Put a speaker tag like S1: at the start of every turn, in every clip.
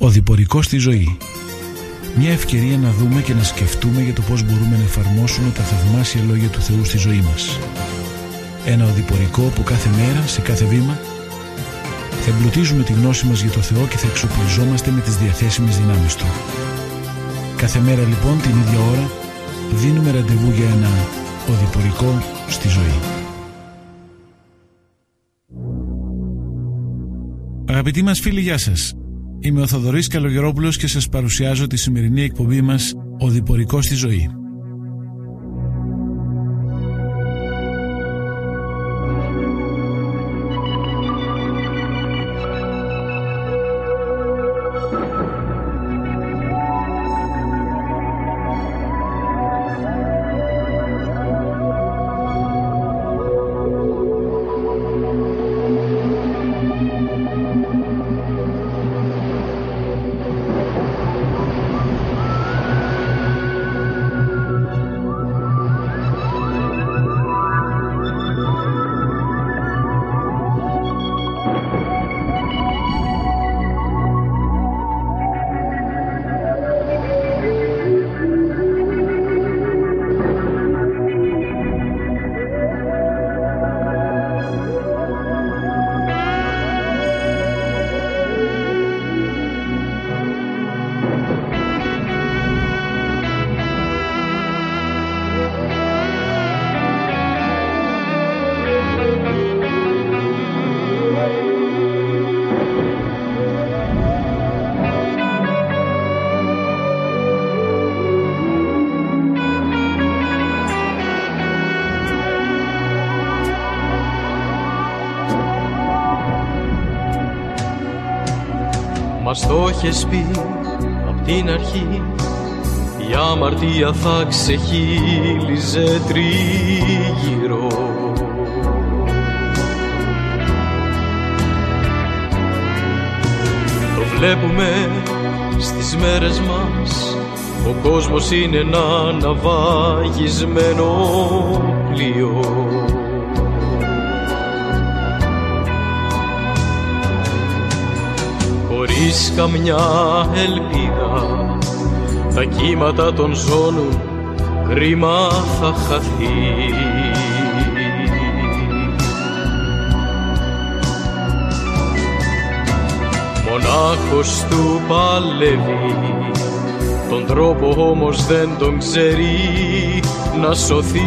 S1: Οδηπορικό στη ζωή. Μια ευκαιρία να δούμε και να σκεφτούμε για το πώς μπορούμε να εφαρμόσουμε τα θαυμάσια λόγια του Θεού στη ζωή μας. Ένα οδηπορικό που κάθε μέρα, σε κάθε βήμα, θα εμπλουτίζουμε τη γνώση μας για το Θεό και θα εξοπλιζόμαστε με τις διαθέσιμες δυνάμεις Του. Κάθε μέρα λοιπόν την ίδια ώρα δίνουμε ραντεβού για ένα οδηπορικό στη ζωή. Αγαπητοί μας φίλοι, γεια σας. Είμαι ο Θοδωρής Καλογερόπουλος και σας παρουσιάζω τη σημερινή εκπομπή μας «Οδηπορικό στη ζωή».
S2: Μας το έχεις πει απ' την αρχή, η αμαρτία θα ξεχύλιζε τρίγυρο. Το βλέπουμε στις μέρες μας, ο κόσμος είναι ένα ναυαγισμένο πλοίο. Χωρίς καμιά ελπίδα, τα κύματα των ζώνων κρίμα θα χαθεί. Μονάχος του παλεύει, τον τρόπο όμως δεν τον ξέρει να σωθεί.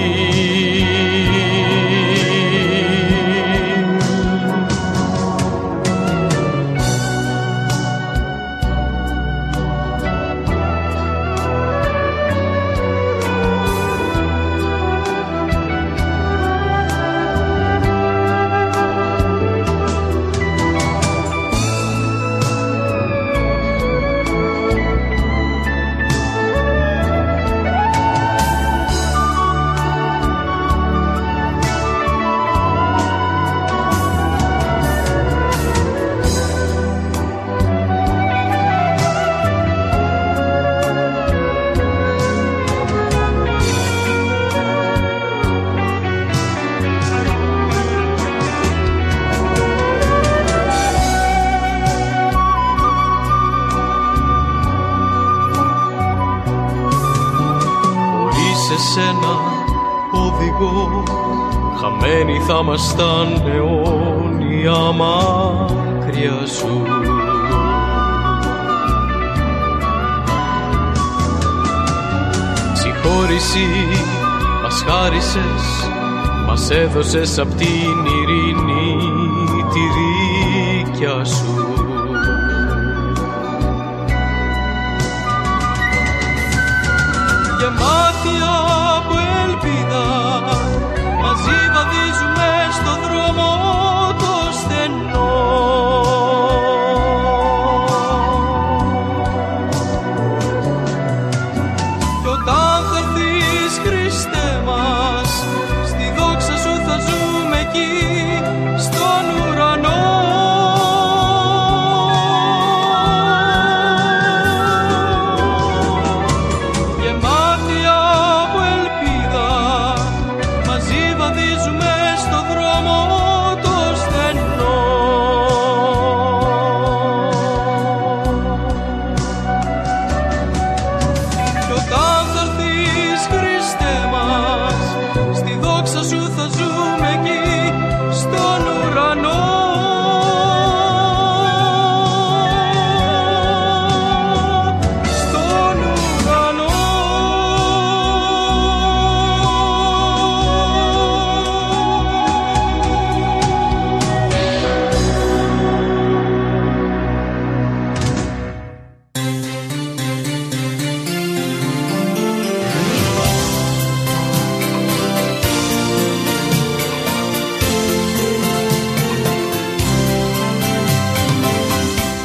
S2: Σένα οδηγώ, χαμένοι θα ήμασταν αιώνια μακριά σου. Συγχώρηση μας χάρισες, μας έδωσες απ' την ειρήνη τη δίκια σου. Γεμάτια από ελπίδα, μαζί βαδίζουμε στο δρόμο το στενό. Κι όταν θα έρθεις, Χριστέ μας, στη δόξα σου θα ζούμε εκεί στον ουρανό.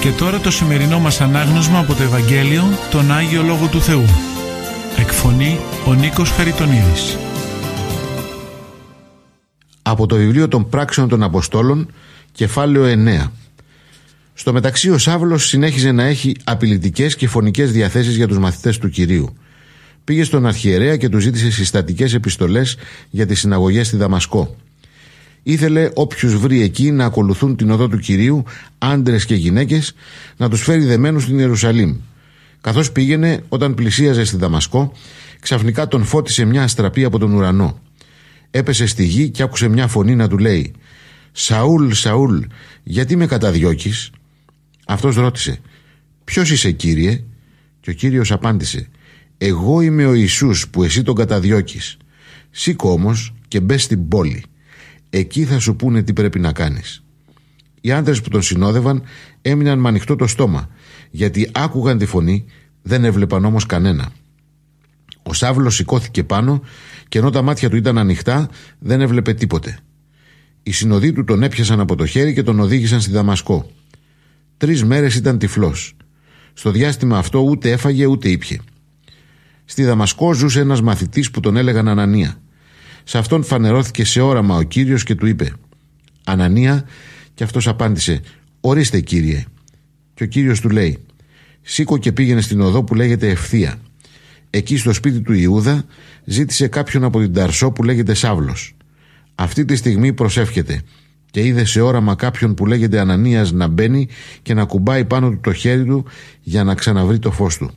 S1: Και τώρα το σημερινό μας ανάγνωσμα από το Ευαγγέλιο, τον Άγιο Λόγο του Θεού. Εκφωνεί ο Νίκος Χαριτονίδης.
S3: Από το βιβλίο των Πράξεων των Αποστόλων, κεφάλαιο 9. Στο μεταξύ ο Σάβλος συνέχιζε να έχει απειλητικές και φωνικές διαθέσεις για τους μαθητές του Κυρίου. Πήγε στον αρχιερέα και του ζήτησε συστατικές επιστολές για τις συναγωγές στη Δαμασκό. Ήθελε όποιους βρει εκεί να ακολουθούν την οδό του Κυρίου, άντρες και γυναίκες, να τους φέρει δεμένους στην Ιερουσαλήμ. Καθώς πήγαινε, όταν πλησίαζε στη Δαμασκό, ξαφνικά τον φώτισε μια αστραπή από τον ουρανό. Έπεσε στη γη και άκουσε μια φωνή να του λέει: «Σαούλ, Σαούλ, γιατί με καταδιώκεις?» Αυτός ρώτησε: «Ποιος είσαι, Κύριε?» Και ο Κύριος απάντησε: «Εγώ είμαι ο Ιησούς που εσύ τον καταδιώκεις. Σήκω όμως και μπες στην πόλη. Εκεί θα σου πούνε τι πρέπει να κάνεις». Οι άντρες που τον συνόδευαν έμειναν με ανοιχτό το στόμα, γιατί άκουγαν τη φωνή, δεν έβλεπαν όμως κανένα. Ο Σάβλος σηκώθηκε πάνω και ενώ τα μάτια του ήταν ανοιχτά, δεν έβλεπε τίποτε. Οι συνοδοί του τον έπιασαν από το χέρι και τον οδήγησαν στη Δαμασκό. 3 μέρες ήταν τυφλός. Στο διάστημα αυτό ούτε έφαγε ούτε ήπιε. Στη Δαμασκό ζούσε ένας μαθητής που τον έλεγαν Ανανία. Σε αυτόν φανερώθηκε σε όραμα ο Κύριος και του είπε: «Ανανία», και αυτός απάντησε: «Ορίστε, Κύριε». Και ο Κύριος του λέει: «Σήκω και πήγαινε στην οδό που λέγεται Ευθεία. Εκεί στο σπίτι του Ιούδα ζήτησε κάποιον από την Ταρσό που λέγεται Σάβλος. Αυτή τη στιγμή προσεύχεται και είδε σε όραμα κάποιον που λέγεται Ανανίας να μπαίνει και να κουμπάει πάνω του το χέρι του για να ξαναβρει το φως του».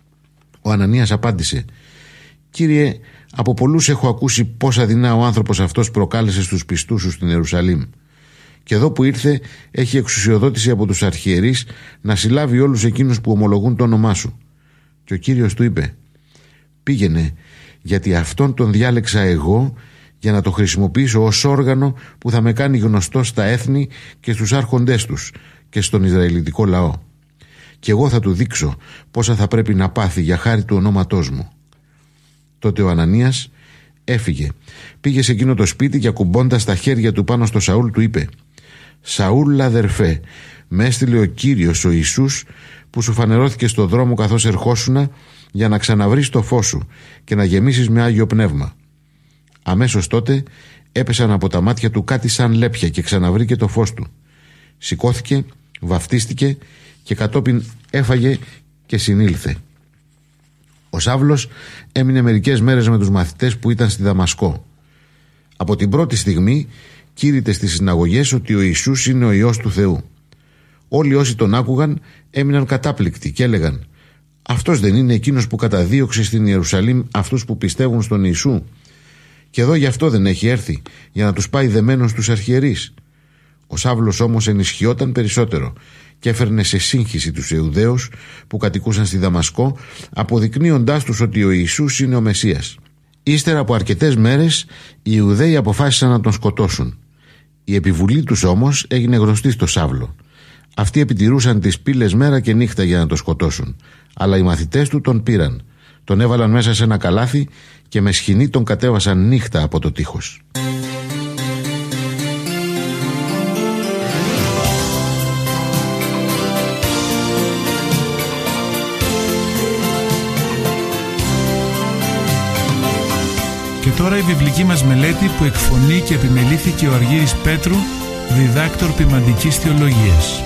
S3: Ο Ανανίας απάντησε: «Κύριε, από πολλούς έχω ακούσει πόσα δεινά ο άνθρωπος αυτός προκάλεσε στους πιστούς σου στην Ιερουσαλήμ. Και εδώ που ήρθε έχει εξουσιοδότηση από τους αρχιερείς να συλλάβει όλους εκείνους που ομολογούν το όνομά σου». Και ο Κύριος του είπε: «Πήγαινε, γιατί αυτόν τον διάλεξα εγώ για να το χρησιμοποιήσω ως όργανο που θα με κάνει γνωστό στα έθνη και στους άρχοντές τους και στον Ισραηλιτικό λαό. Και εγώ θα του δείξω πόσα θα πρέπει να πάθει για χάρη του ονόματός μου». Τότε ο Ανανίας έφυγε, πήγε σε εκείνο το σπίτι και ακουμπώντας τα χέρια του πάνω στο Σαούλ του είπε: «Σαούλ, αδερφέ, με έστειλε ο Κύριος ο Ιησούς που σου φανερώθηκε στο δρόμο καθώς ερχόσουνα για να ξαναβρεις το φως σου και να γεμίσεις με Άγιο Πνεύμα». Αμέσως τότε έπεσαν από τα μάτια του κάτι σαν λέπια και ξαναβρήκε το φως του. Σηκώθηκε, βαφτίστηκε και κατόπιν έφαγε και συνήλθε. Ο Σάβλος έμεινε μερικές μέρες με τους μαθητές που ήταν στη Δαμασκό. Από την πρώτη στιγμή κήρυτε στις συναγωγές ότι ο Ιησούς είναι ο Υιός του Θεού. Όλοι όσοι τον άκουγαν έμειναν κατάπληκτοι και έλεγαν: «Αυτός δεν είναι εκείνος που καταδίωξε στην Ιερουσαλήμ αυτούς που πιστεύουν στον Ιησού? Και εδώ γι' αυτό δεν έχει έρθει, για να τους πάει δεμένος στους αρχιερείς». Ο Σάβλος όμως ενισχυόταν περισσότερο και έφερνε σε σύγχυση τους Ιουδαίους που κατοικούσαν στη Δαμασκό, αποδεικνύοντάς τους ότι ο Ιησούς είναι ο Μεσσίας. Ύστερα από αρκετές μέρες οι Ιουδαίοι αποφάσισαν να τον σκοτώσουν. Η επιβουλή τους όμως έγινε γνωστή στο Σάβλο. Αυτοί επιτηρούσαν τις πύλες μέρα και νύχτα για να τον σκοτώσουν, αλλά οι μαθητές του τον πήραν, τον έβαλαν μέσα σε ένα καλάθι και με σχοινή τον κατέβασαν νύχτα από το τείχος.
S1: Και τώρα η βιβλική μας μελέτη που εκφωνεί και επιμελήθηκε ο Αργύρης Πέτρου, διδάκτορ ποιμαντικής θεολογίας.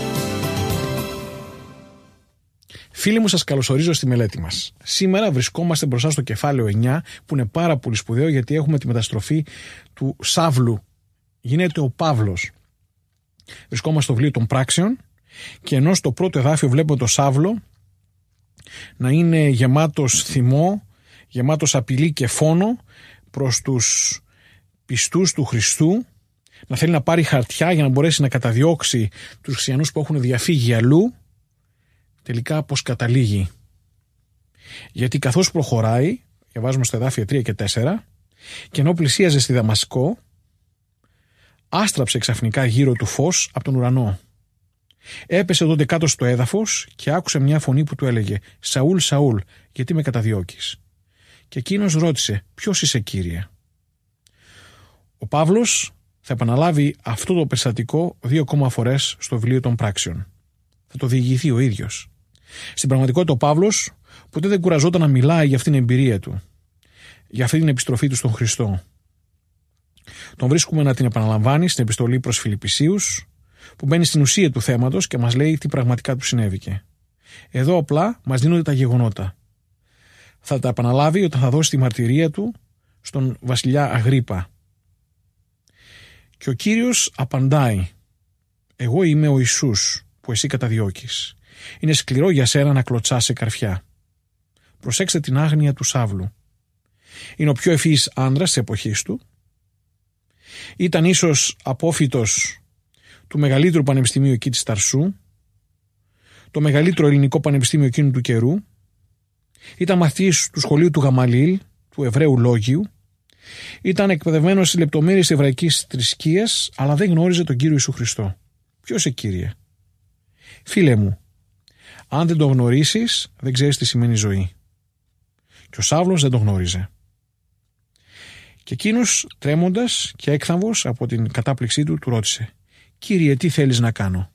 S4: Φίλοι μου, σας καλωσορίζω στη μελέτη μας. Σήμερα βρισκόμαστε μπροστά στο κεφάλαιο 9, που είναι πάρα πολύ σπουδαίο γιατί έχουμε τη μεταστροφή του Σάβλου. Γίνεται ο Παύλος. Βρισκόμαστε στο βιβλίο των Πράξεων και ενώ στο πρώτο εδάφιο βλέπουμε το Σάβλο να είναι γεμάτος θυμό, γεμάτος απειλή και φόνο προς τους πιστούς του Χριστού, να θέλει να πάρει χαρτιά για να μπορέσει να καταδιώξει τους χριστιανούς που έχουν διαφύγει αλλού, τελικά πώς καταλήγει? Γιατί καθώς προχωράει, διαβάζουμε στα εδάφια 3 και 4, και ενώ πλησίαζε στη Δαμασκό, άστραψε ξαφνικά γύρω του φως από τον ουρανό. Έπεσε τότε κάτω στο έδαφος και άκουσε μια φωνή που του έλεγε: «Σαούλ, Σαούλ, γιατί με καταδιώκεις?» Και εκείνος ρώτησε: «Ποιος είσαι, Κύριε?» Ο Παύλος θα επαναλάβει αυτό το περιστατικό 2 ακόμα φορές στο βιβλίο των Πράξεων. Θα θα το διηγηθεί ο ίδιος. Στην πραγματικότητα ο Παύλος ποτέ δεν κουραζόταν να μιλάει για αυτήν την εμπειρία του, για αυτή την επιστροφή του στον Χριστό. Τον βρίσκουμε να την επαναλαμβάνει στην επιστολή προς Φιλιππισίους, που μπαίνει στην ουσία του θέματος και μας λέει τι πραγματικά του συνέβηκε. Εδώ απλά μας δίνονται τα γεγονότα. Θα τα επαναλάβει όταν θα δώσει τη μαρτυρία του στον βασιλιά Αγρίππα. Και ο Κύριος απαντάει: εγώ είμαι ο Ιησούς που εσύ καταδιώκεις. Είναι σκληρό για σένα να κλωτσάς σε καρφιά. Προσέξτε την άγνοια του Σαύλου. Είναι ο πιο ευφυής άνδρας της εποχής του. Ήταν ίσως απόφοιτος του μεγαλύτερου πανεπιστημίου εκεί της Ταρσού, το μεγαλύτερο ελληνικό πανεπιστήμιο εκείνου του καιρού. Ήταν μαθητής του σχολείου του Γαμαλίλ, του Εβραίου Λόγιου. Ήταν εκπαιδευμένος στις λεπτομέρειες της εβραϊκής θρησκείας, αλλά δεν γνώριζε τον Κύριο Ιησού Χριστό. Ποιος Κύριε? Φίλε μου, αν δεν το γνωρίσεις, δεν ξέρεις τι σημαίνει ζωή. Και ο Σαύλος δεν το γνώριζε. Και εκείνος, τρέμοντας και έκθαμβος από την κατάπληξή του, του ρώτησε: Κύριε, τι θέλεις να κάνω?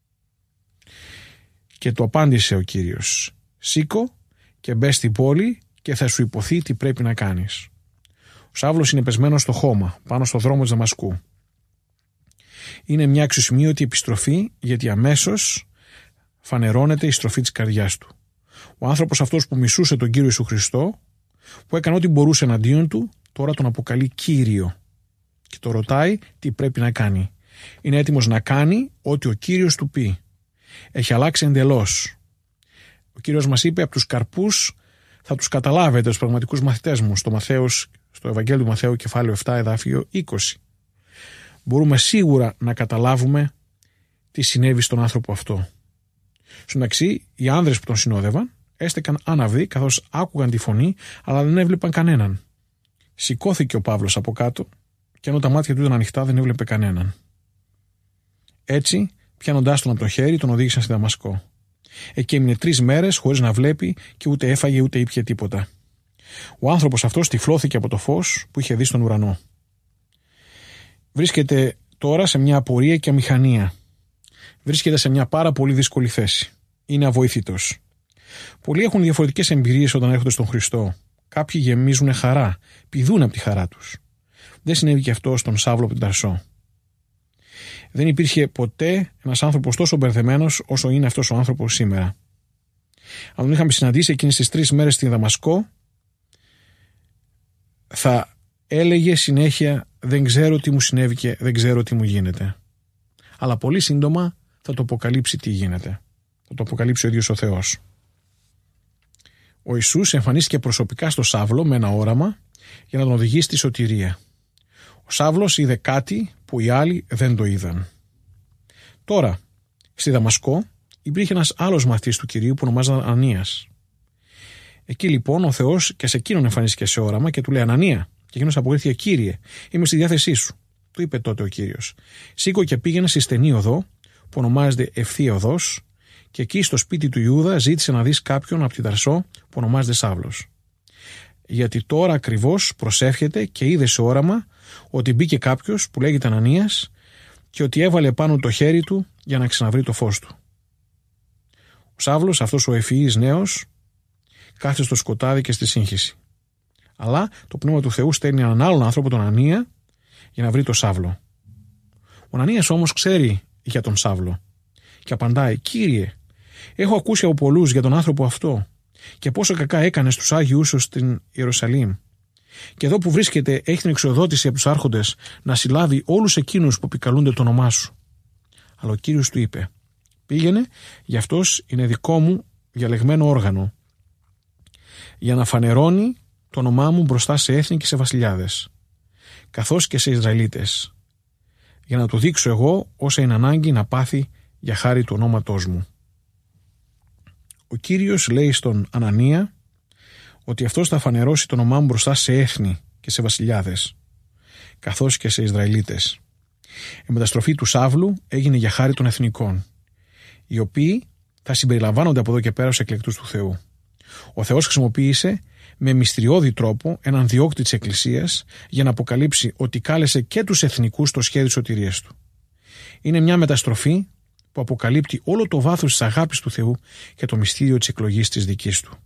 S4: Και του απάντησε ο Κύριος: σήκω και μπες στην πόλη και θα σου υποθεί τι πρέπει να κάνεις. Ο Σαύλος είναι πεσμένος στο χώμα, πάνω στο δρόμο της Δαμασκού. Είναι μια αξιοσημείωτη επιστροφή, γιατί αμέσως φανερώνεται η στροφή της καρδιάς του. Ο άνθρωπος αυτός που μισούσε τον Κύριο Ιησού Χριστό, που έκανε ό,τι μπορούσε εναντίον του, τώρα τον αποκαλεί Κύριο και το ρωτάει τι πρέπει να κάνει. Είναι έτοιμος να κάνει ό,τι ο Κύριος του πει. Έχει αλλάξει εντελώς. Ο Κύριος μας είπε: από τους καρπούς θα τους καταλάβετε, τους πραγματικούς μαθητές μου, στο Ευαγγέλιο του Μαθαίου κεφάλαιο 7 εδάφιο 20. Μπορούμε σίγουρα να καταλάβουμε τι συνέβη στον άνθρωπο αυτό. Στον μεταξύ, οι άνδρες που τον συνόδευαν έστεκαν άναυδοι καθώς άκουγαν τη φωνή, αλλά δεν έβλεπαν κανέναν. Σηκώθηκε ο Παύλος από κάτω και ενώ τα μάτια του ήταν ανοιχτά δεν έβλεπε κανέναν. Έτσι, πιάνοντάς τον από το χέρι, τον οδήγησαν στη Δαμασκό. Εκεί έμεινε 3 μέρες χωρίς να βλέπει και ούτε έφαγε ούτε ήπιε τίποτα. Ο άνθρωπος αυτός τυφλώθηκε από το φως που είχε δει στον ουρανό. Βρίσκεται τώρα σε μια απορία και αμηχανία. Βρίσκεται σε μια πάρα πολύ δύσκολη θέση. Είναι αβοήθητος. Πολλοί έχουν διαφορετικές εμπειρίες όταν έρχονται στον Χριστό. Κάποιοι γεμίζουν χαρά, πηδούν από τη χαρά τους. Δεν συνέβη και αυτό στον Σαύλο από την Ταρσό. Δεν υπήρχε ποτέ ένας άνθρωπος τόσο μπερδεμένος όσο είναι αυτός ο άνθρωπος σήμερα. Αν τον είχαμε συναντήσει εκείνες τις 3 μέρες στην Δαμασκό, θα έλεγε συνέχεια: δεν ξέρω τι μου συνέβη και δεν ξέρω τι μου γίνεται. Αλλά πολύ σύντομα θα το αποκαλύψει τι γίνεται. Θα το αποκαλύψει ο ίδιος ο Θεός. Ο Ιησούς εμφανίστηκε προσωπικά στο Σαύλο με ένα όραμα για να τον οδηγήσει στη σωτηρία. Ο Σαύλος είδε κάτι που οι άλλοι δεν το είδαν. Τώρα, στη Δαμασκό υπήρχε ένας άλλος μαθητής του Κυρίου που ονομάζονταν Ανανίας. Εκεί λοιπόν ο Θεός και σε εκείνον εμφανίστηκε σε όραμα και του λέει: Ανανία. Και εκείνος αποκρίθηκε: Κύριε, είμαι στη διάθεσή σου. Του είπε τότε ο Κύριος: σήκω και πήγαινε στη στενή οδό που ονομάζεται Ευθεία Οδός, και εκεί στο σπίτι του Ιούδα ζήτησε να δεις κάποιον από την Ταρσό που ονομάζεται Σαύλος. Γιατί τώρα ακριβώς προσεύχεται και είδε σε όραμα ότι μπήκε κάποιος που λέγεται Ανανίας και ότι έβαλε πάνω το χέρι του για να ξαναβρει το φως του. Ο Σαύλος, αυτός ο ευφυής νέος, κάθεται στο σκοτάδι και στη σύγχυση. Αλλά το Πνεύμα του Θεού στέλνει έναν άλλον άνθρωπο, τον Ανανία, για να βρει τον Σαύλο. Ο Ανανίας όμως ξέρει για τον Σαύλο και απαντάει: Κύριε, έχω ακούσει από πολλούς για τον άνθρωπο αυτό και πόσο κακά έκανε στους Άγιους σου στην Ιερουσαλήμ. Και εδώ που βρίσκεται έχει την εξοδότηση από τους άρχοντες να συλλάβει όλους εκείνους που επικαλούνται το όνομά σου. Αλλά ο Κύριος του είπε: πήγαινε, γι' αυτός είναι δικό μου διαλεγμένο όργανο, για να φανερώνει το όνομά μου μπροστά σε έθνη και σε βασιλιάδες, καθώς και σε Ισραηλίτες, για να του δείξω εγώ όσα είναι ανάγκη να πάθει για χάρη του ονόματός μου. Ο Κύριος λέει στον Ανανία ότι αυτός θα φανερώσει το όνομά μου μπροστά σε έθνη και σε βασιλιάδες, καθώς και σε Ισραηλίτες. Η μεταστροφή του Σαύλου έγινε για χάρη των εθνικών, οι οποίοι θα συμπεριλαμβάνονται από εδώ και πέρα ως εκλεκτούς του Θεού. Ο Θεός χρησιμοποίησε με μυστηριώδη τρόπο έναν διώκτη της Εκκλησίας για να αποκαλύψει ότι κάλεσε και τους εθνικούς στο σχέδιο της σωτηρίας του. Είναι μια μεταστροφή που αποκαλύπτει όλο το βάθος της αγάπης του Θεού και το μυστήριο της εκλογής της δικής του.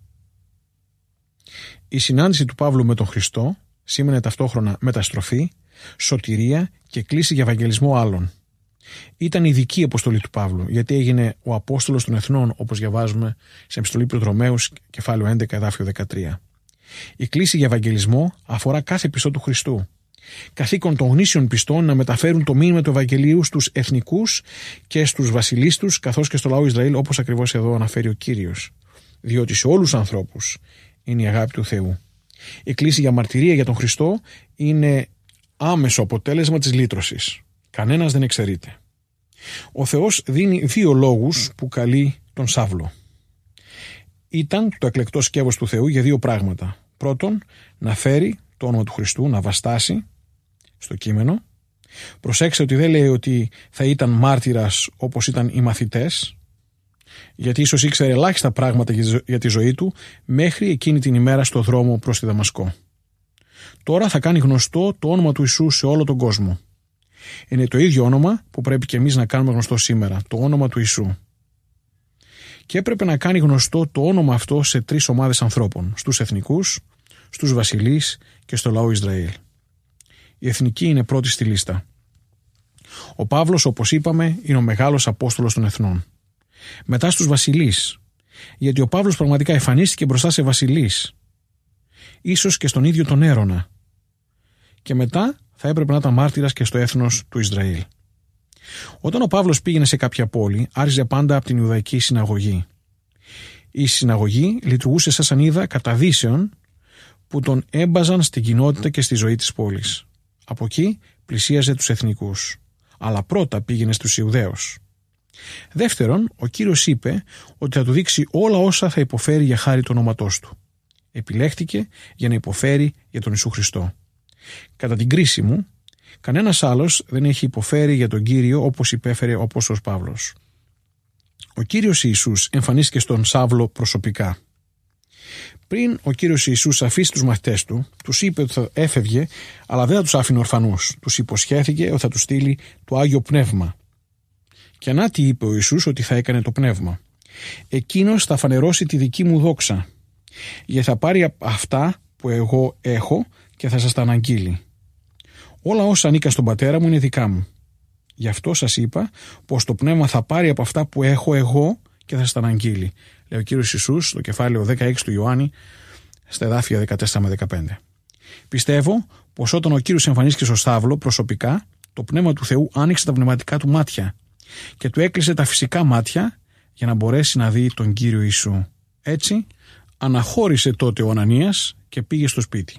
S4: Η συνάντηση του Παύλου με τον Χριστό σήμαινε ταυτόχρονα μεταστροφή, σωτηρία και κλίση για ευαγγελισμό άλλων. Ήταν ειδική αποστολή του Παύλου, γιατί έγινε ο Απόστολος των Εθνών, όπως διαβάζουμε σε επιστολή προς Ρωμαίους, κεφάλαιο 11, εδάφιο 13. Η κλίση για ευαγγελισμό αφορά κάθε πιστό του Χριστού. Καθήκον των γνήσιων πιστών να μεταφέρουν το μήνυμα του Ευαγγελίου στους εθνικούς και στους βασιλείς τους, καθώς και στο λαό Ισραήλ, όπως ακριβώς εδώ αναφέρει ο Κύριος. Διότι σε όλους τους ανθρώπους είναι η αγάπη του Θεού. Η κλίση για μαρτυρία για τον Χριστό είναι άμεσο αποτέλεσμα της λύτρωσης. Κανένας δεν εξαιρείται. Ο Θεός δίνει δύο λόγους που καλεί τον Σαύλο. Ήταν το εκλεκτό σκεύος του Θεού για δύο πράγματα. Πρώτον, να φέρει το όνομα του Χριστού, να βαστάσει στο κείμενο. Προσέξτε ότι δεν λέει ότι θα ήταν μάρτυρας όπως ήταν οι μαθητές, γιατί ίσως ήξερε ελάχιστα πράγματα για τη ζωή του μέχρι εκείνη την ημέρα στο δρόμο προς τη Δαμασκό. Τώρα θα κάνει γνωστό το όνομα του Ιησού σε όλο τον κόσμο. Είναι το ίδιο όνομα που πρέπει και εμείς να κάνουμε γνωστό σήμερα, το όνομα του Ιησού. Και έπρεπε να κάνει γνωστό το όνομα αυτό σε τρεις ομάδες ανθρώπων, στους εθνικούς, στους βασιλείς και στο λαό Ισραήλ. Οι εθνικοί είναι πρώτοι στη λίστα. Ο Παύλος, όπως είπαμε, είναι ο μεγάλος Απόστολος των Εθνών. Μετά στους βασιλείς, γιατί ο Παύλος πραγματικά εμφανίστηκε μπροστά σε βασιλείς, ίσως και στον ίδιο τον Έρωνα. Και μετά θα έπρεπε να ήταν μάρτυρας και στο έθνος του Ισραήλ. Όταν ο Παύλος πήγαινε σε κάποια πόλη, άρχιζε πάντα από την Ιουδαϊκή συναγωγή. Η συναγωγή λειτουργούσε σαν σανίδα καταδύσεων που τον έμπαζαν στην κοινότητα και στη ζωή της πόλης. Από εκεί πλησίαζε τους εθνικούς, αλλά πρώτα πήγαινε στους Ιουδαίους. Δεύτερον, ο Κύριος είπε ότι θα του δείξει όλα όσα θα υποφέρει για χάρη του ονόματός του. Επιλέχτηκε για να υποφέρει για τον Ιησού Χριστό. Κατά την κρίση μου, κανένας άλλος δεν έχει υποφέρει για τον Κύριο όπως υπέφερε ο Απόστολος Παύλος. Ο Κύριος Ιησούς εμφανίστηκε στον Σαύλο προσωπικά. Πριν ο Κύριος Ιησούς αφήσει τους μαθητές του, τους είπε ότι θα έφευγε, αλλά δεν θα τους άφηνε ορφανούς. Τους υποσχέθηκε ότι θα τους στείλει το Άγιο Πνεύμα. Και να τι είπε ο Ιησούς ότι θα έκανε το Πνεύμα. Εκείνος θα φανερώσει τη δική μου δόξα, γιατί θα πάρει αυτά που εγώ έχω και θα σας τα αναγγείλει. Όλα όσα ανήκα στον Πατέρα μου είναι δικά μου. Γι' αυτό σας είπα πως το Πνεύμα θα πάρει από αυτά που έχω εγώ και θα σας τα αναγγείλει. Λέει ο Κύριος Ιησούς στο κεφάλαιο 16 του Ιωάννη, στα εδάφια 14 με 15. Πιστεύω πως όταν ο Κύριος εμφανίστηκε στο Σταύλο προσωπικά, το Πνεύμα του Θεού άνοιξε τα πνευματικά του μάτια και του έκλεισε τα φυσικά μάτια για να μπορέσει να δει τον Κύριο Ιησού. Έτσι, αναχώρησε τότε ο Ανανίας και πήγε στο σπίτι.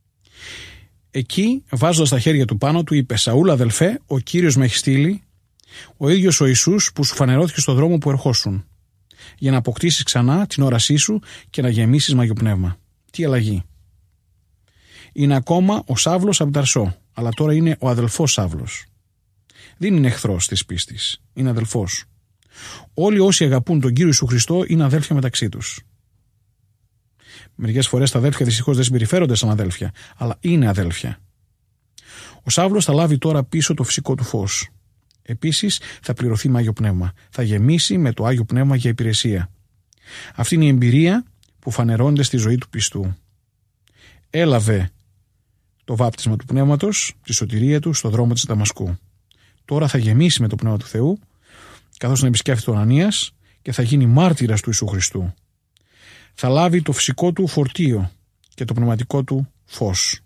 S4: Εκεί, βάζοντας τα χέρια του πάνω του, είπε: «Σαούλ, αδελφέ, ο Κύριος με έχει στείλει, ο ίδιος ο Ιησούς που σου φανερώθηκε στον δρόμο που ερχόσουν, για να αποκτήσεις ξανά την όρασή σου και να γεμίσεις με Άγιο Πνεύμα». Τι αλλαγή! Είναι ακόμα ο Σαύλος από Ταρσό, αλλά τώρα είναι ο αδελφός Σαύλος. Δεν είναι εχθρός της πίστης, είναι αδελφός. Όλοι όσοι αγαπούν τον Κύριο Ιησού Χριστό είναι αδέλφια μεταξύ τους. Μερικές φορές τα αδέλφια δυστυχώς δεν συμπεριφέρονται σαν αδέλφια, αλλά είναι αδέλφια. Ο Σαύλος θα λάβει τώρα πίσω το φυσικό του φως. Επίσης θα πληρωθεί με Άγιο Πνεύμα. Θα γεμίσει με το Άγιο Πνεύμα για υπηρεσία. Αυτή είναι η εμπειρία που φανερώνεται στη ζωή του πιστού. Έλαβε το βάπτισμα του Πνεύματος, τη σωτηρία του στο δρόμο της Δαμασκού. Τώρα θα γεμίσει με το Πνεύμα του Θεού, καθώς τον επισκέφτεται ο Ανανίας και θα γίνει μάρτυρας του Ιησού Χριστού. Θα λάβει το φυσικό του φορτίο και το πνευματικό του φως.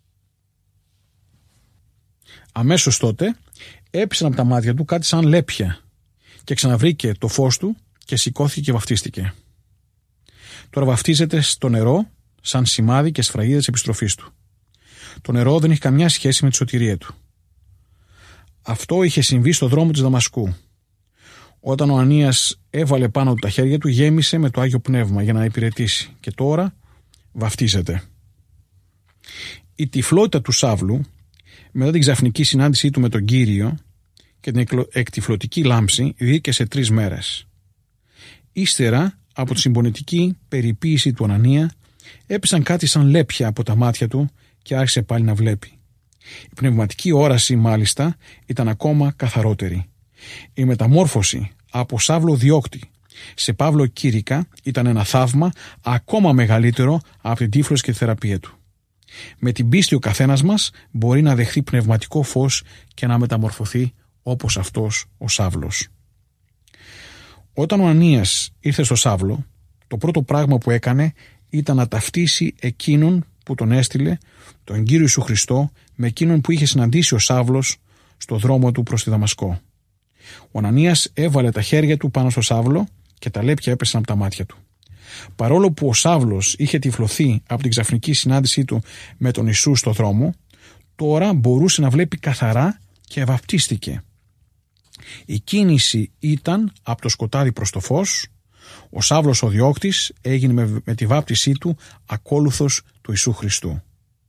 S4: Αμέσως τότε έπεσαν από τα μάτια του κάτι σαν λέπια και ξαναβρήκε το φως του και σηκώθηκε και βαφτίστηκε. Τώρα βαφτίζεται στο νερό σαν σημάδι και σφραγίδα της επιστροφής του. Το νερό δεν έχει καμιά σχέση με τη σωτηρία του. Αυτό είχε συμβεί στο δρόμο της Δαμασκού. Όταν ο Ανανίας έβαλε πάνω του τα χέρια του, γέμισε με το Άγιο Πνεύμα για να υπηρετήσει και τώρα βαφτίζεται. Η τυφλότητα του Σαύλου μετά την ξαφνική συνάντησή του με τον Κύριο και την εκτυφλωτική λάμψη βγήκε σε 3 μέρες. Ύστερα από τη συμπονητική περιποίηση του Ανανία έπεσαν κάτι σαν λέπια από τα μάτια του και άρχισε πάλι να βλέπει. Η πνευματική όραση μάλιστα ήταν ακόμα καθαρότερη Η μεταμόρφωση από Σαύλο διώκτη σε Παύλο κήρυκα ήταν ένα θαύμα ακόμα μεγαλύτερο από την τύφλωση και τη θεραπεία του. Με την πίστη ο καθένας μας μπορεί να δεχθεί πνευματικό φως και να μεταμορφωθεί όπως αυτός ο Σαύλος. Όταν ο Ανανίας ήρθε στο Σαύλο, το πρώτο πράγμα που έκανε ήταν να ταυτίσει εκείνον που τον έστειλε, τον Κύριο Ιησού Χριστό, με εκείνον που είχε συναντήσει ο Σαύλος στο δρόμο του προς τη Δαμασκό. Ο Ανανίας έβαλε τα χέρια του πάνω στο Σαύλο και τα λέπια έπεσαν από τα μάτια του. Παρόλο που ο Σαύλος είχε τυφλωθεί από την ξαφνική συνάντησή του με τον Ιησού στο δρόμο, τώρα μπορούσε να βλέπει καθαρά και βαπτίστηκε. Η κίνηση ήταν από το σκοτάδι προς το φως. Ο Σαύλος ο διώκτης έγινε με τη βάπτισή του ακόλουθος του Ιησού Χριστού.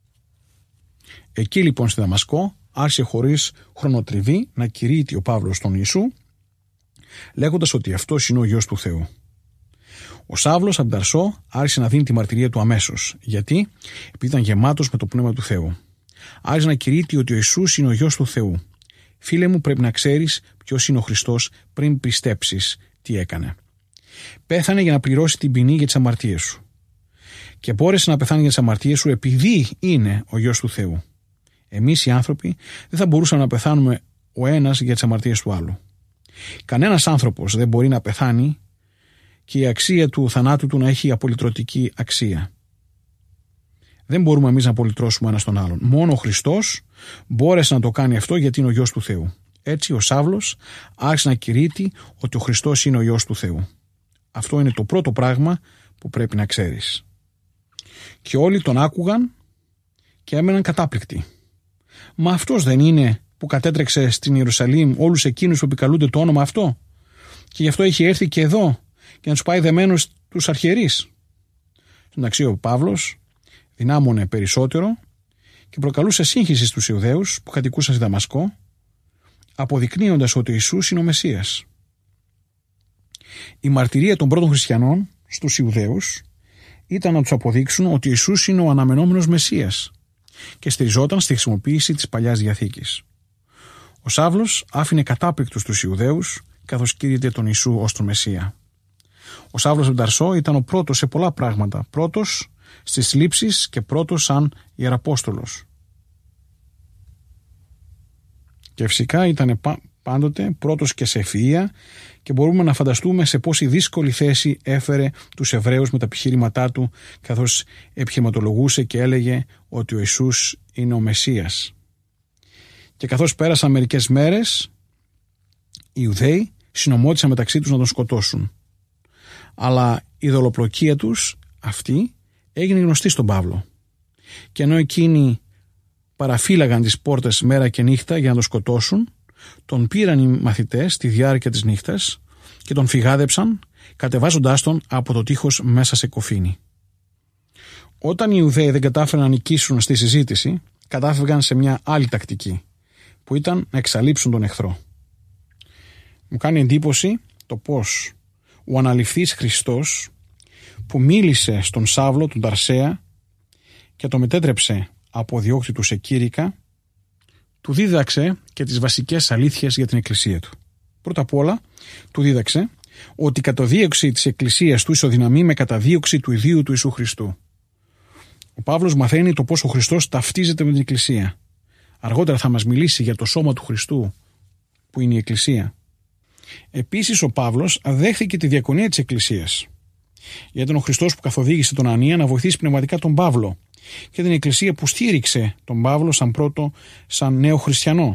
S4: Εκεί λοιπόν στη Δαμασκό άρχισε χωρίς χρονοτριβή να κηρύττει ο Παύλος τον Ιησού, λέγοντας ότι αυτός είναι ο Υιός του Θεού. Ο Σαύλος από την Ταρσό άρχισε να δίνει τη μαρτυρία του αμέσως. Γιατί? Επειδή ήταν γεμάτος με το Πνεύμα του Θεού. Άρχισε να κηρύττει ότι ο Ιησούς είναι ο Υιός του Θεού. Φίλε μου, πρέπει να ξέρεις ποιος είναι ο Χριστός πριν πιστέψεις τι έκανε. Πέθανε για να πληρώσει την ποινή για τις αμαρτίες σου. Και μπόρεσε να πεθάνει για τις αμαρτίες σου επειδή είναι ο Υιός του Θεού. Εμείς οι άνθρωποι δεν θα μπορούσαμε να πεθάνουμε ο ένας για τις αμαρτίες του άλλου. Κανένας άνθρωπος δεν μπορεί να πεθάνει και η αξία του θανάτου του να έχει απολυτρωτική αξία. Δεν μπορούμε εμείς να απολυτρώσουμε ένας τον άλλον. Μόνο ο Χριστός μπόρεσε να το κάνει αυτό γιατί είναι ο Υιός του Θεού. Έτσι ο Σαύλος άρχισε να κηρύττει ότι ο Χριστός είναι ο Υιός του Θεού. Αυτό είναι το πρώτο πράγμα που πρέπει να ξέρεις. Και όλοι τον άκουγαν και έμεναν κατάπληκτοι. Μα αυτός δεν είναι που κατέτρεξε στην Ιερουσαλήμ όλους εκείνους που επικαλούνται το όνομα αυτό? Και γι' αυτό έχει έρθει και εδώ και να τους πάει δεμένους τους αρχιερείς. Στον αξίο ο Παύλος δυνάμωνε περισσότερο και προκαλούσε σύγχυση στους Ιουδαίους που κατοικούσαν στη Δαμασκό, αποδεικνύοντας ότι ο Ιησούς είναι ο Μεσσίας. Η μαρτυρία των πρώτων χριστιανών στους Ιουδαίους ήταν να τους αποδείξουν ότι ο Ιησούς είναι ο αναμενόμενος Μεσσίας και στηριζόταν στη χρησιμοποίηση της Παλιάς Διαθήκης. Ο Σαύλος άφηνε κατάπληκτους τους Ιουδαίους καθώς κήρυτε τον Ιησού ως τον Μεσσία. Ο Σαύλος από Ταρσό ήταν ο πρώτος σε πολλά πράγματα. Πρώτος στις λήψεις και πρώτος σαν Ιεραπόστολος. Και φυσικά ήταν πάντοτε πρώτος και σε ευφυΐα και μπορούμε να φανταστούμε σε πόση δύσκολη θέση έφερε τους Εβραίους με τα επιχειρήματά του καθώς επιχειρηματολογούσε και έλεγε ότι ο Ιησούς είναι ο Μεσσίας. Και καθώς πέρασαν μερικές μέρες, οι Ιουδαίοι συνομώτησαν μεταξύ τους να τον σκοτώσουν. Αλλά η δολοπλοκία τους αυτή έγινε γνωστή στον Παύλο. Και ενώ εκείνοι παραφύλαγαν τις πόρτες μέρα και νύχτα για να τον σκοτώσουν, τον πήραν οι μαθητές στη διάρκεια της νύχτας και τον φυγάδεψαν, κατεβάζοντάς τον από το τείχος μέσα σε κοφίνι. Όταν οι Ιουδαίοι δεν κατάφεραν να νικήσουν στη συζήτηση, κατάφευγαν σε μια άλλη τακτική, που ήταν να εξαλείψουν τον εχθρό. Μου κάνει εντύπωση το πώς ο αναληφθής Χριστός που μίλησε στον Σαύλο, τον Ταρσέα και το μετέτρεψε από διώκτη του σε κήρυκα, του δίδαξε και τις βασικές αλήθειες για την Εκκλησία του. Πρώτα απ' όλα του δίδαξε ότι η καταδίωξη της Εκκλησίας του ισοδυναμεί με καταδίωξη του ιδίου του Ιησού Χριστού. Ο Παύλος μαθαίνει το πώς ο Χριστός ταυτίζεται με την Εκκλησία. Αργότερα θα μας μιλήσει για το σώμα του Χριστού που είναι η Εκκλησία. Επίσης ο Παύλος δέχθηκε τη διακονία της Εκκλησίας. Γιατί ήταν ο Χριστός που καθοδήγησε τον Ανανία να βοηθήσει πνευματικά τον Παύλο και την Εκκλησία που στήριξε τον Παύλο σαν νέο χριστιανό.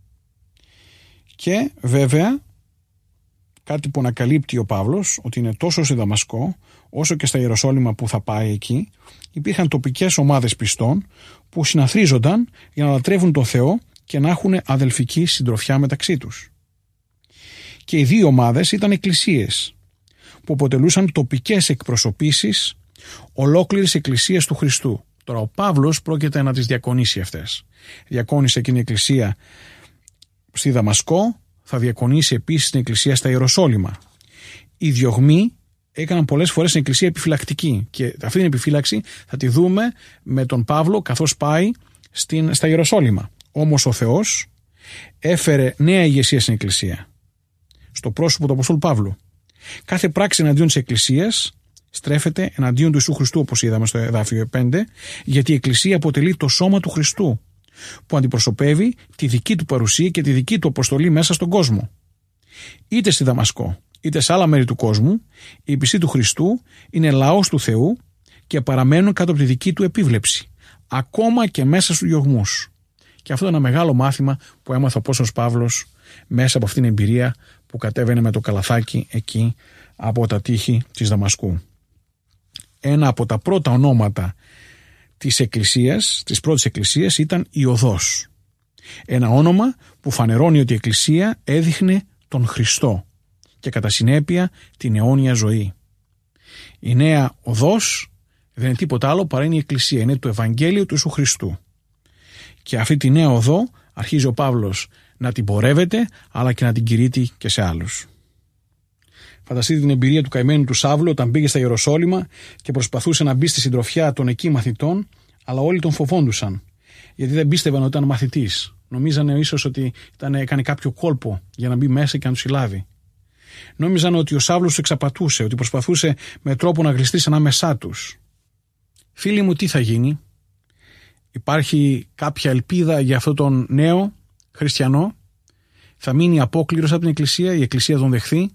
S4: Και βέβαια κάτι που ανακαλύπτει ο Παύλος, ότι είναι τόσο στη Δαμασκό όσο και στα Ιεροσόλυμα που θα πάει εκεί, υπήρχαν τοπικές ομάδες πιστών που συναθρίζονταν για να λατρεύουν τον Θεό και να έχουν αδελφική συντροφιά μεταξύ τους. Και οι δύο ομάδες ήταν εκκλησίες που αποτελούσαν τοπικές εκπροσωπήσεις ολόκληρης εκκλησίας του Χριστού. Τώρα ο Παύλος πρόκειται να τις διακονήσει αυτές. Διακόνησε εκείνη η εκκλησία στη Δαμασκό, θα διακονήσει επίσης την εκκλησία στα Ιεροσόλυμα. Οι διωγμοί έκαναν πολλές φορές την εκκλησία επιφυλακτική και αυτή την επιφύλαξη θα τη δούμε με τον Παύλο καθώς πάει στα Ιεροσόλυμα. Όμως ο Θεός έφερε νέα ηγεσία στην εκκλησία. στο πρόσωπο του Αποστόλου Παύλου. Κάθε πράξη εναντίον της Εκκλησίας στρέφεται εναντίον του Ιησού Χριστού, όπως είδαμε στο εδάφιο 5, γιατί η Εκκλησία αποτελεί το σώμα του Χριστού, που αντιπροσωπεύει τη δική του παρουσία και τη δική του αποστολή μέσα στον κόσμο. Είτε στη Δαμασκό, είτε σε άλλα μέρη του κόσμου, οι πιστοί του Χριστού είναι λαός του Θεού και παραμένουν κάτω από τη δική του επίβλεψη, ακόμα και μέσα στους διωγμούς. Και αυτό είναι ένα μεγάλο μάθημα που έμαθε ο Απόστολος Παύλος μέσα από αυτήν την εμπειρία που κατέβαινε με το καλαθάκι εκεί από τα τείχη της Δαμασκού. Ένα από τα πρώτα ονόματα της Εκκλησίας, της πρώτης Εκκλησίας, ήταν η Οδός. Ένα όνομα που φανερώνει ότι η Εκκλησία έδειχνε τον Χριστό και κατά συνέπεια την αιώνια ζωή. Η νέα Οδός δεν είναι τίποτα άλλο παρά είναι η Εκκλησία, είναι το Ευαγγέλιο του Ιησού Χριστού. Και αυτή τη νέα οδό αρχίζει ο Παύλος να την πορεύεται, αλλά και να την κηρύττει και σε άλλους. Φανταστείτε την εμπειρία του καημένου του Σαύλου όταν πήγε στα Ιεροσόλυμα και προσπαθούσε να μπει στη συντροφιά των εκεί μαθητών, αλλά όλοι τον φοβόντουσαν, γιατί δεν πίστευαν ότι ήταν μαθητής. Νομίζανε ίσως ότι έκανε κάποιο κόλπο για να μπει μέσα και να τους συλλάβει. Νόμιζαν ότι ο Σαύλος τους εξαπατούσε, ότι προσπαθούσε με τρόπο να γλιστρήσει ανάμεσά τους. Φίλοι μου, τι θα γίνει? Υπάρχει κάποια ελπίδα για αυτόν τον νέο χριστιανό? Θα μείνει απόκληρος από την Εκκλησία, η Εκκλησία τον δεχθεί?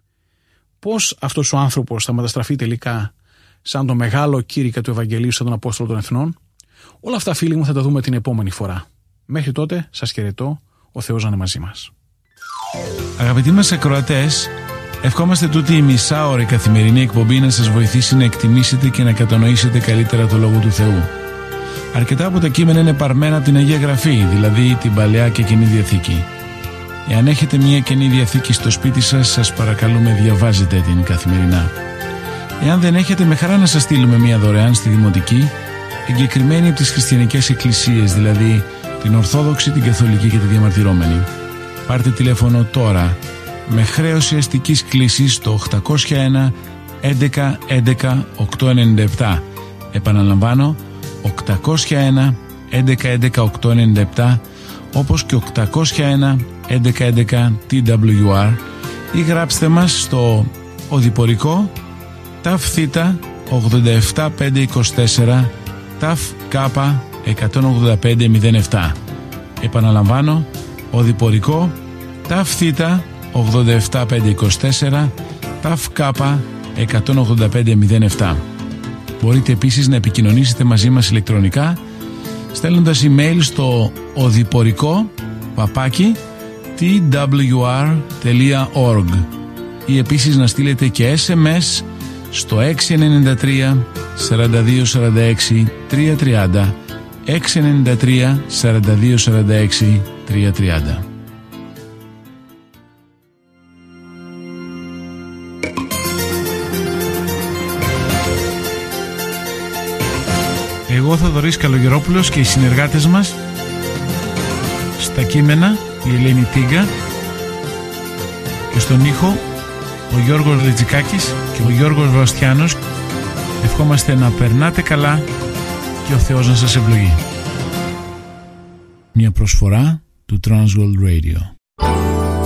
S4: Πώς αυτός ο άνθρωπος θα μεταστραφεί τελικά σαν τον μεγάλο κήρυκα του Ευαγγελίου, σαν τον Απόστολο των Εθνών? Όλα αυτά, φίλοι μου, θα τα δούμε την επόμενη φορά. Μέχρι τότε σας χαιρετώ, ο Θεός να είναι μαζί μας.
S1: Αγαπητοί μας ακροατές, ευχόμαστε τούτη η μισάωρη καθημερινή εκπομπή να σας βοηθήσει να εκτιμήσετε και να κατανοήσετε καλύτερα το Λόγο του Θεού. Αρκετά από τα κείμενα είναι παρμένα από την Αγία Γραφή, δηλαδή την Παλαιά και Καινή Διαθήκη. Εάν έχετε μια Καινή Διαθήκη στο σπίτι σας, σας παρακαλούμε διαβάζετε την καθημερινά. Εάν δεν έχετε, με χαρά να σας στείλουμε μια δωρεάν στη Δημοτική, εγκεκριμένη από τις χριστιανικές εκκλησίες, δηλαδή την Ορθόδοξη, την Καθολική και τη Διαμαρτυρόμενη. Πάρτε τηλέφωνο τώρα με χρέωση αστικής κλήσης στο 801 11 11 897. Επαναλαμβάνω, 801 11 11 897, όπως και 801 11 11 TWR, ή γράψτε μας στο οδηπορικό ΤΑΦ Θ 87524 ΤΑΦ Κ 18507. Επαναλαμβάνω, οδηπορικό ΤΑΦ Θ 87524 ΤΑΦ Κ 18507. Μπορείτε επίσης να επικοινωνήσετε μαζί μας ηλεκτρονικά στέλνοντας email στο οδηπορικό@twr.org ή επίσης να στείλετε και SMS στο 693 42 46 330, 693 42 46 330. Εγώ, Θοδωρής Καλογερόπουλος, και οι συνεργάτες μας στα κείμενα, η Ελένη Τίγκα, και στον ήχο ο Γιώργος Λετζικάκης και ο Γιώργος Βαστιάνος, ευχόμαστε να περνάτε καλά και ο Θεός να σας ευλογεί. Μια προσφορά του Transworld Radio.